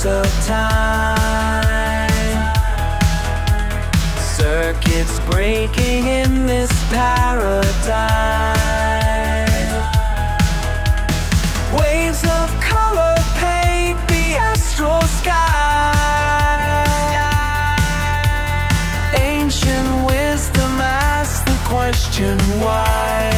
of time. Circuits breaking in this paradigm. Waves of color paint the astral sky. Ancient wisdom asks the question why.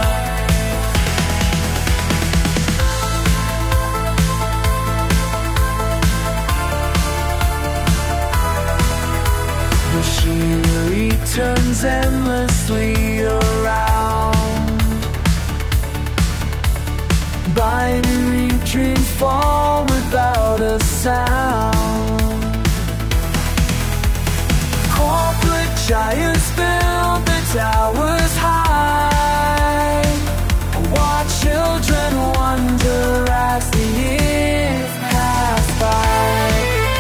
Machinery turns endlessly around. Binary dreams fall without a sound. Corporate giants build the towers high. Watch children wonder as the years pass by.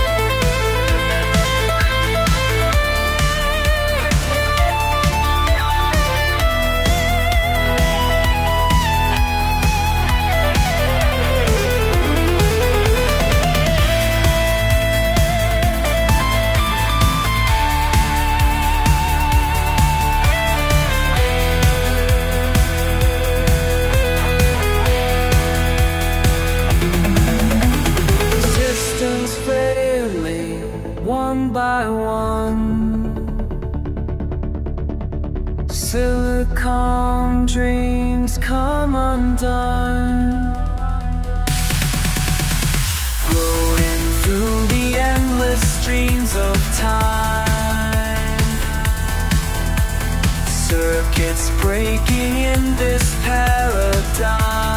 One by one, silicon dreams come undone. Flowing through the endless streams of time. Circuits breaking in this paradigm.